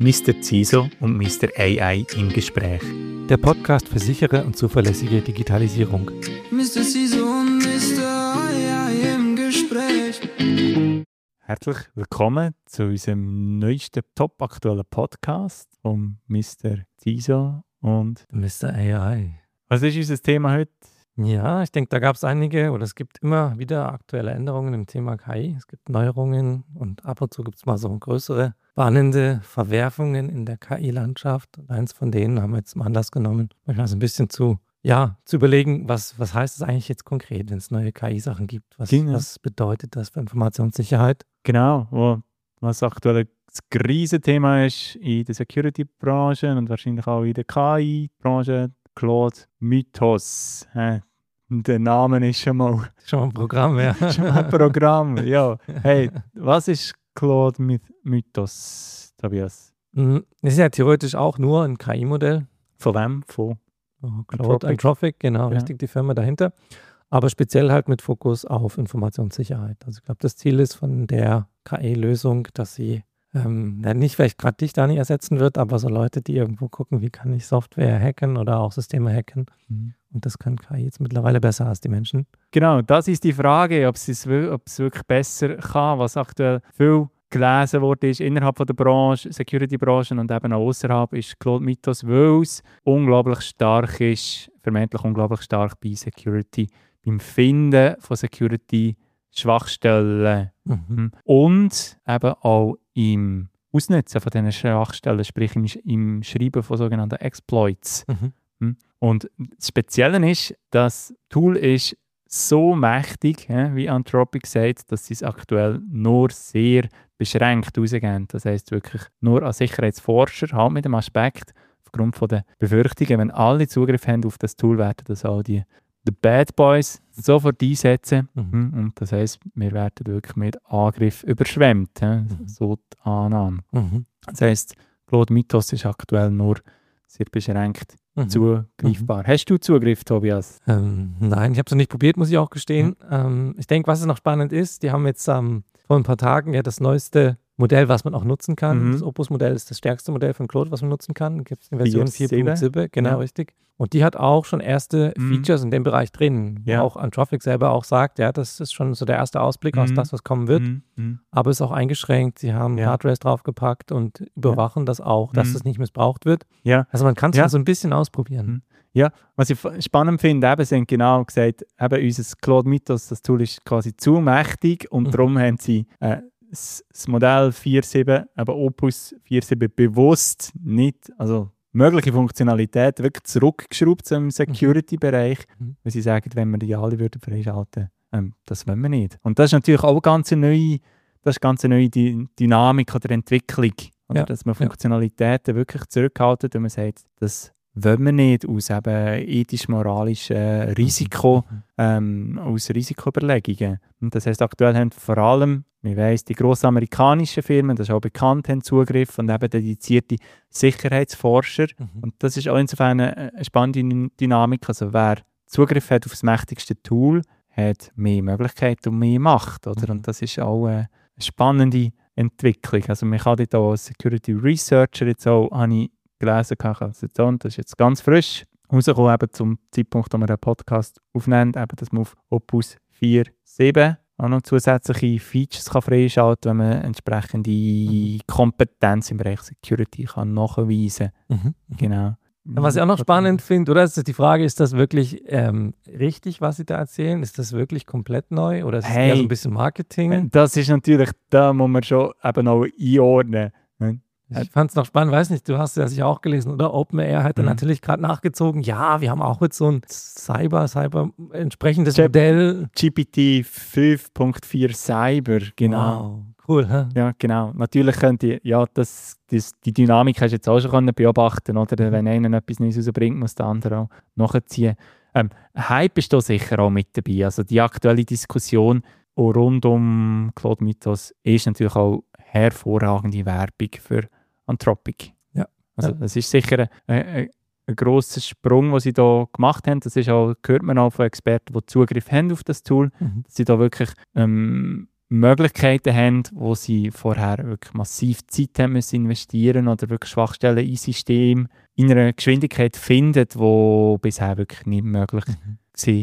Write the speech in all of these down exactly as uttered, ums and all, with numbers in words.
Mister CISO und Mister A I im Gespräch. Der Podcast für sichere und zuverlässige Digitalisierung. Mister CISO und Mister A I im Gespräch. Herzlich willkommen zu unserem neuesten top-aktuellen Podcast von Mister CISO und Mister A I. Was ist unser Thema heute? Ja, ich denke, da gab es einige oder es gibt immer wieder aktuelle Änderungen im Thema K I. Es gibt Neuerungen und ab und zu gibt es mal so größere, spannende Verwerfungen in der K I-Landschaft. Und eins von denen haben wir jetzt zum Anlass genommen, manchmal so ein bisschen zu, ja, zu überlegen, was, was heißt es eigentlich jetzt konkret, wenn es neue K I-Sachen gibt? Was, Genau. was bedeutet das für Informationssicherheit? Genau, wo, was aktuell das Krisenthema ist in der Security-Branche und wahrscheinlich auch in der K I-Branche. Claude Mythos. Äh, der Name ist schon mal, Schon mal ein Programm, ja. schon mal ein Programm. Ja. Hey, was ist Claude Myth- Mythos, Tobias? Mhm. Es ist ja theoretisch auch nur ein K I-Modell. Von wem? Von Oh, Claude Anthropic. Anthropic, genau, Ja. richtig, die Firma dahinter. Aber speziell halt mit Fokus auf Informationssicherheit. Also ich glaube, das Ziel ist von der K I-Lösung, dass sie ähm, ja, nicht vielleicht gerade dich da nicht ersetzen wird, aber so Leute, die irgendwo gucken, wie kann ich Software hacken oder auch Systeme hacken. Mhm. Und das kann K I jetzt mittlerweile besser als die Menschen. Genau, das ist die Frage, ob es, wir- ob es wirklich besser kann, was aktuell viel gelesen wurde, ist innerhalb von der Branche, Security-Branche und eben auch außerhalb, ist Claude Mythos, weil es unglaublich stark ist, vermeintlich unglaublich stark bei Security, beim Finden von Security-Schwachstellen Mhm. und eben auch im Ausnutzen von diesen Schwachstellen, sprich im, im Schreiben von sogenannten Exploits. Mhm. Und das Spezielle ist, das Tool ist so mächtig, hä, wie Anthropic sagt, dass sie es aktuell nur sehr beschränkt rausgeben. Das heisst wirklich nur an Sicherheitsforscher, halt mit dem Aspekt, aufgrund von der Befürchtungen, wenn alle Zugriff haben auf das Tool, werden das auch die, die Bad Boys sofort einsetzen. Mhm. Hm, Und das heisst, wir werden wirklich mit Angriff überschwemmt. Hä, Mhm. so die Annahme. Mhm. Das heisst, Claude Mythos ist aktuell nur sehr beschränkt Mhm. zugreifbar. Hast du Zugriff, Tobias? Ähm, nein, ich habe es noch nicht probiert, muss ich auch gestehen. Ähm, ich denke, was noch spannend ist, die haben jetzt ähm, vor ein paar Tagen ja das neueste Modell, was man auch nutzen kann. Mhm. Das Opus-Modell ist das stärkste Modell von Claude, was man nutzen kann. Gibt es in Version vier vier Punkt sieben, genau Ja. richtig. Und die hat auch schon erste Mhm. Features in dem Bereich drin, wo Ja. auch Anthropic selber auch sagt, ja, das ist schon so der erste Ausblick aus Mhm. das, was kommen wird. Mhm. Mhm. Aber ist auch eingeschränkt. Sie haben Ja. Guardrails draufgepackt und überwachen das auch, dass Mhm. es nicht missbraucht wird. Ja. Also man kann es Ja. schon so ein bisschen ausprobieren. Mhm. Ja, was ich f- spannend finde, eben, sie haben genau gesagt, eben unser Claude Mythos, das Tool ist quasi zu mächtig und Mhm. darum haben sie äh, das, das Modell vier Punkt sieben, eben Opus vier Punkt sieben bewusst nicht, also mögliche Funktionalität wirklich zurückgeschraubt im Security-Bereich, Mhm. weil sie sagen, wenn wir die alle würden freischalten, ähm, das wollen wir nicht. Und das ist natürlich auch ganz eine neue, das ist ganz eine neue Dy- Dynamik oder Entwicklung, oder? Ja, Dass man ja. Funktionalitäten wirklich zurückhaltet und man sagt, das wollen wir nicht aus eben ethisch-moralischen Risiko, Mhm. ähm, aus Risikoüberlegungen. Und das heisst, aktuell haben vor allem, wir weiss, die grossen amerikanischen Firmen, das ist auch bekannt, haben Zugriff und eben dedizierte Sicherheitsforscher. Mhm. Und das ist auch insofern eine, eine spannende Dynamik. Also wer Zugriff hat auf das mächtigste Tool, hat mehr Möglichkeiten und mehr Macht. Oder? Mhm. Und das ist auch eine spannende Entwicklung. Also man kann dort auch als Security Researcher jetzt auch, habe ich gelesen, also das ist jetzt ganz frisch rausgekommen, eben zum Zeitpunkt, wo wir den Podcast aufnehmen, eben, dass man auf Opus vier Punkt sieben auch noch zusätzliche Features kann freischalten kann, wenn man entsprechende Mhm. Kompetenz im Bereich Security kann nachweisen Mhm. kann. Genau. Was ich auch noch spannend finde, oder? Ist die Frage, ist das wirklich ähm, richtig, was Sie da erzählen? Ist das wirklich komplett neu oder ist es Hey. eher so ein bisschen Marketing? Das ist natürlich, da muss man schon eben auch einordnen. Ich fand es noch spannend, weiß nicht, du hast ja sicher auch gelesen, oder? OpenAI hat dann Mhm. natürlich gerade nachgezogen, ja, wir haben auch jetzt so ein Cyber, Cyber entsprechendes Chat- Modell. G P T fünf Punkt vier Cyber, genau. Wow. Cool, hä? Ja, genau. Natürlich könnt ihr, ja, das, das, die Dynamik hast du jetzt auch schon können beobachten, oder? Wenn einer etwas Neues rausbringt, muss der andere auch nachziehen. Ähm, Hype ist da sicher auch mit dabei. Also die aktuelle Diskussion auch rund um Claude Mythos ist natürlich auch hervorragende Werbung für Anthropic. Ja. Also Ja. das ist sicher ein, ein, ein grosser Sprung, den sie da gemacht haben. Das ist auch, hört man auch von Experten, die Zugriff haben auf das Tool, Mhm. dass sie da wirklich ähm, Möglichkeiten haben, wo sie vorher wirklich massiv Zeit haben müssen investieren oder wirklich Schwachstellen in System in einer Geschwindigkeit finden, die bisher wirklich nicht möglich Mhm.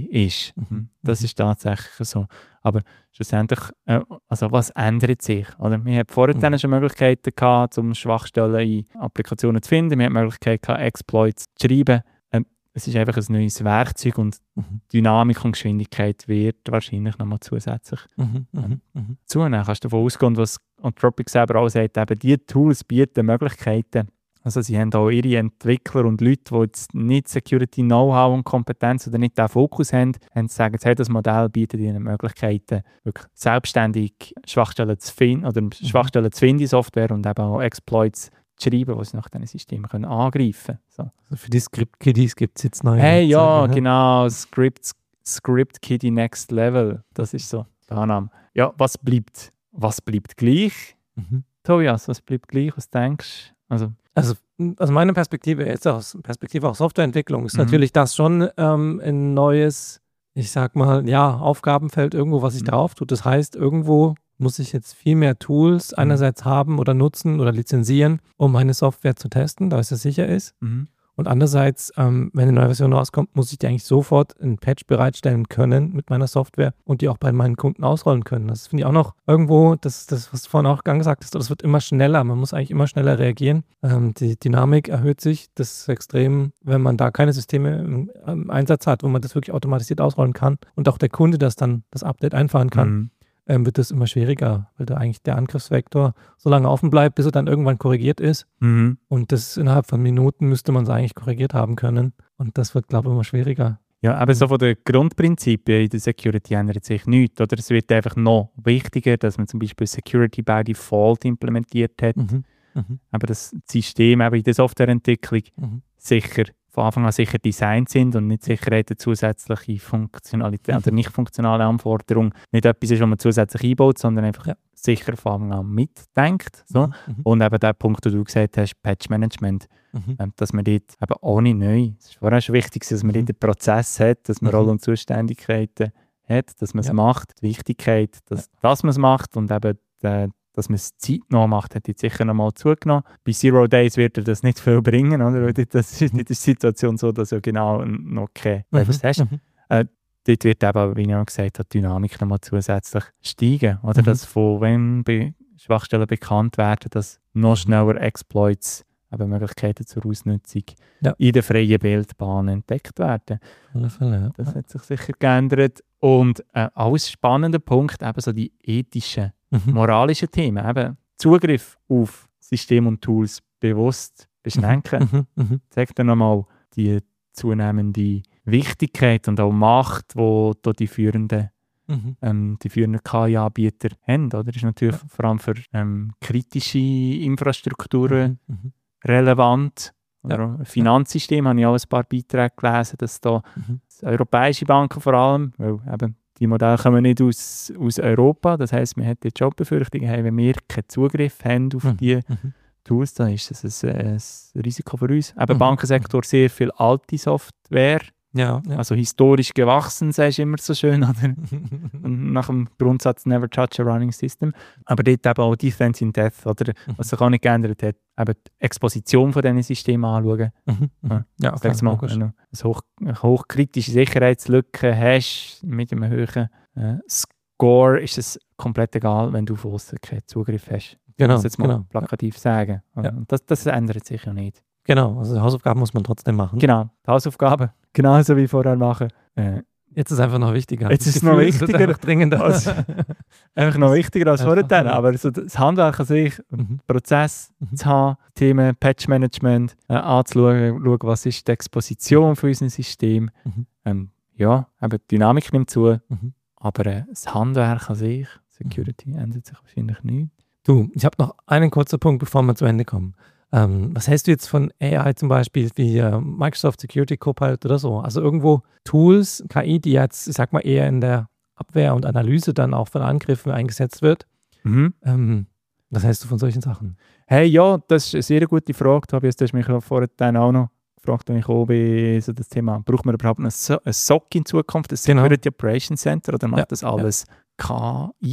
war. Mhm. Das ist tatsächlich so. Aber schlussendlich, äh, also was ändert sich? Oder? Wir hatten vorher Mhm. schon Möglichkeiten gehabt, um Schwachstellen in Applikationen zu finden. Wir hatten die Möglichkeit gehabt, Exploits zu schreiben. Ähm, es ist einfach ein neues Werkzeug und Mhm. Dynamik und Geschwindigkeit wird wahrscheinlich nochmal zusätzlich Mhm. Mhm. Mhm. zunehmen. Kannst du davon ausgehen, was Anthropic selber auch sagt, eben die Tools bieten Möglichkeiten. Also sie haben auch ihre Entwickler und Leute, die jetzt nicht Security-Know-how und Kompetenz oder nicht den Fokus haben, haben sagen, jetzt, hey, das Modell bietet ihnen Möglichkeiten, wirklich selbstständig Schwachstellen zu finden oder Schwachstellen zu finden in Software und eben auch Exploits zu schreiben, die sie nach diesen Systemen können angreifen können. So. Also für die Script-Kiddies gibt es jetzt neue. Hey, ja, Werkzeuge, genau, Script, Script Kiddie Next Level, das ist so der Annahme. Ja, was bleibt, was bleibt gleich? Mhm. Tobias, was bleibt gleich? Was denkst du? Also, Also aus meiner Perspektive, jetzt aus Perspektive auch Softwareentwicklung, ist Mhm. natürlich das schon ähm, ein neues, ich sag mal, ja, Aufgabenfeld irgendwo, was sich Mhm. drauf tut. Das heißt, irgendwo muss ich jetzt viel mehr Tools Mhm. einerseits haben oder nutzen oder lizenzieren, um meine Software zu testen, da es ja sicher ist. mhm. Und andererseits, ähm, wenn eine neue Version rauskommt, muss ich die eigentlich sofort einen Patch bereitstellen können mit meiner Software und die auch bei meinen Kunden ausrollen können. Das finde ich auch noch irgendwo, das, das was du vorhin auch gesagt hast, das wird immer schneller. Man muss eigentlich immer schneller reagieren. Ähm, die Dynamik erhöht sich. Das ist extrem, wenn man da keine Systeme im, im Einsatz hat, wo man das wirklich automatisiert ausrollen kann und auch der Kunde das dann, das Update einfahren kann, Mhm. ähm, wird das immer schwieriger, weil da eigentlich der Angriffsvektor so lange offen bleibt, bis er dann irgendwann korrigiert ist. Mhm. Und das innerhalb von Minuten müsste man es eigentlich korrigiert haben können. Und das wird, glaube ich, immer schwieriger. Ja, aber so von den Grundprinzipien in der Security ändert sich nichts. Oder? Es wird einfach noch wichtiger, dass man zum Beispiel Security by Default implementiert hat. Mhm. Mhm. Aber das System eben in der Softwareentwicklung Mhm. sicher von Anfang an sicher designt sind und nicht Sicherheiten zusätzliche Funktionalität Mhm. oder nicht funktionale Anforderung nicht etwas ist, was man zusätzlich einbaut, sondern einfach Ja. sicher von Anfang an mitdenkt. So. Mhm. Und eben der Punkt, den du gesagt hast, Patch-Management, Mhm. ähm, dass man dort eben ohne neu, es ist vorher schon wichtig, dass man Mhm. dort den Prozess hat, dass man Mhm. Rollen und Zuständigkeiten hat, dass man es Ja. macht, die Wichtigkeit, dass, dass man es macht und eben der, dass man es zeitnah macht, hat jetzt sicher noch mal zugenommen. Bei Zero Days wird er das nicht viel bringen, oder? Weil das ist nicht die Situation so, dass du genau noch keine Levels hast. Mhm. Dort wird eben, wie ich auch gesagt habe, die Dynamik noch mal zusätzlich steigen. Oder Mhm. dass von wenn Be Schwachstellen bekannt werden, dass noch schneller Exploits, eben Möglichkeiten zur Ausnutzung Ja. in der freien Bildbahn entdeckt werden. Auf alle Fälle, ja. Das hat sich sicher geändert. Und äh, alles spannender Punkt, eben so die ethischen, Mhm. moralischen Themen. Eben Zugriff auf Systeme und Tools bewusst beschränken. Mhm. Mhm. Zeigt dann nochmal die zunehmende Wichtigkeit und auch Macht, die da die führenden, Mhm. ähm, die führenden K I-Anbieter haben. Oder? Das ist natürlich Ja. vor allem für ähm, kritische Infrastrukturen Mhm. Mhm. relevant. Oder Ja. auch Finanzsystem habe ich auch ein paar Beiträge gelesen, dass da Mhm. europäische Banken vor allem, weil eben die Modelle kommen nicht aus, aus Europa, das heisst, man hat die Jobbefürchtung, hey, wenn wir keinen Zugriff haben auf Mhm. die Mhm. Tools, dann ist das ein, ein Risiko für uns. Eben Mhm. Bankensektor sehr viel alte Software, Ja, ja. also historisch gewachsen, sagst du immer so schön, oder? Und nach dem Grundsatz Never Touch a Running System. Aber dort eben auch Defense in Death, oder? Was sich auch nicht geändert hat, eben die Exposition von diesen Systemen anschauen. Mhm. Mhm. Ja, Sag jetzt mal, logisch. wenn du eine, hoch, eine hochkritische Sicherheitslücke hast mit einem hohen äh, Score, ist es komplett egal, wenn du von außen keinen Zugriff hast. Genau, muss jetzt mal genau. plakativ sagen. Ja. Und das, das ändert sich ja nicht. Genau, also Hausaufgaben muss man trotzdem machen. Genau, die Hausaufgaben, genauso wie vorher machen. Äh, Jetzt ist einfach noch wichtiger. Jetzt Das ist es noch Gefühl, es wird wichtiger einfach dringender. als- einfach noch wichtiger als Einfach, vorher. ja. Aber so das Handwerk an sich, Mhm. Prozess Mhm. zu haben, Themen, Patch-Management äh, anzuschauen, schauen, was ist die Exposition von unserem System. Mhm. Ähm, ja, eben die Dynamik nimmt zu, Mhm. aber äh, das Handwerk an sich, Security, ändert sich wahrscheinlich nicht. Du, ich habe noch einen kurzen Punkt, bevor wir zu Ende kommen. Ähm, was hältst du jetzt von A I zum Beispiel wie äh, Microsoft Security Copilot oder so? Also irgendwo Tools, K I, die jetzt, ich sag mal, eher in der Abwehr und Analyse dann auch von Angriffen eingesetzt wird. Mhm. Ähm, was hältst du von solchen Sachen? Hey, ja, das ist eine sehr gute Frage, Tobias. Du hast mich ja vorher dann auch noch gefragt, wenn ich auch bin, so das Thema, braucht man überhaupt ein, so ein S O C in Zukunft, ein Genau. Security Operations Center, oder macht Ja, das alles K I?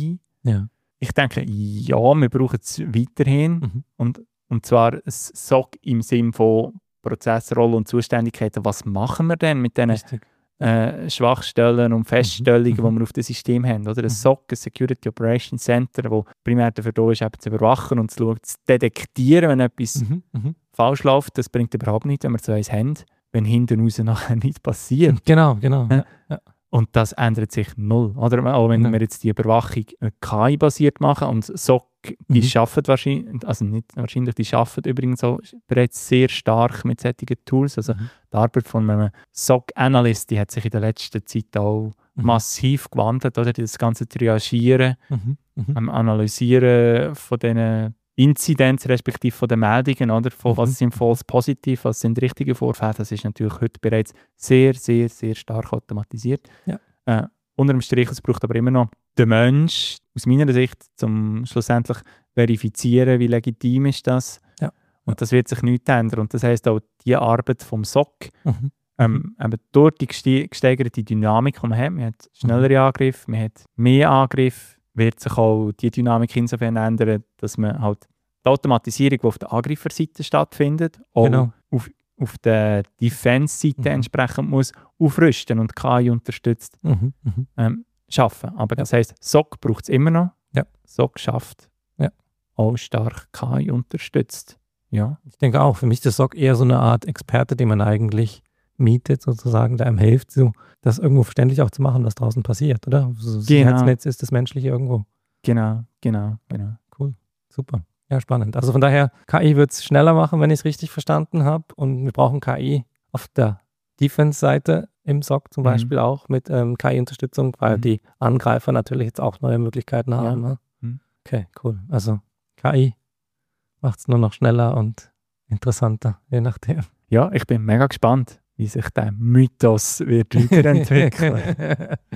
Ja. Ich denke, ja, wir brauchen es weiterhin. Mhm. Und, und zwar ein S O C im Sinne von Prozessrolle und Zuständigkeiten. Was machen wir denn mit diesen Richtig. äh, Schwachstellen und Feststellungen, Mhm. die wir auf dem System haben? Oder? Ein Mhm. S O C, ein Security Operations Center, das primär dafür da ist, eben zu überwachen und zu, schauen, zu detektieren, wenn etwas Mhm. Mhm. falsch läuft. Das bringt überhaupt nichts, wenn wir so eins haben, wenn hinten raus nachher nichts passiert. Genau, genau. Ja. Ja. Und das ändert sich null. Oder? Auch wenn Ja. wir jetzt die Überwachung äh, K I-basiert machen und S O C, die Mhm. schaffen wahrscheinlich, also nicht wahrscheinlich, die schaffen übrigens auch bereits sehr stark mit solchen Tools. Also Mhm. die Arbeit von einem S O C-Analyst, die hat sich in der letzten Zeit auch Mhm. massiv gewandelt. Oder? Das ganze Triagieren, Mhm. Mhm. am Analysieren von diesen Inzidenz respektive von den Meldungen, oder? Von Mhm. was sind false positiv, was sind richtige Vorfälle, das ist natürlich heute bereits sehr, sehr, sehr stark automatisiert. Ja. Äh, unter dem Strich, es braucht aber immer noch den Mensch, aus meiner Sicht, um schlussendlich verifizieren, wie legitim ist das. Ja. Und das wird sich nicht ändern. Und das heisst auch, die Arbeit vom S O C, Mhm. ähm, eben durch die geste- gesteigerte Dynamik, die man hat, man hat schnellere Angriffe, man hat mehr Angriffe, wird sich auch die Dynamik insofern ändern, dass man halt die Automatisierung, die auf der Angreiferseite stattfindet, auch Genau. auf, auf der Defense-Seite Mhm. entsprechend muss aufrüsten und K I unterstützt Mhm. Mhm. ähm, schaffen. Aber das heisst, S O C braucht es immer noch. Ja. S O C schafft Ja. auch stark K I unterstützt. Ja. Ich denke auch, für mich ist der S O C eher so eine Art Experte, den man eigentlich mietet, sozusagen, der einem hilft, so das irgendwo verständlich auch zu machen, was draußen passiert, oder? So Sicherheitsnetz ist das Menschliche irgendwo. Genau, genau, genau. Cool, super. Ja, spannend. Also von daher, K I wird es schneller machen, wenn ich es richtig verstanden habe. Und wir brauchen K I auf der Defense-Seite im S O C zum Mhm. Beispiel auch mit ähm, K I-Unterstützung, weil Mhm. die Angreifer natürlich jetzt auch neue Möglichkeiten haben. Ne? Mhm. Okay, cool. Also K I macht es nur noch schneller und interessanter, je nachdem. Ja, ich bin mega gespannt, wie sich der Mythos wird weiterentwickeln.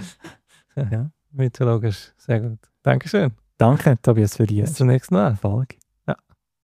ja, mythologisch. Sehr gut. Dankeschön. Danke, Tobias, für die Bis zum nächsten Mal. Folge.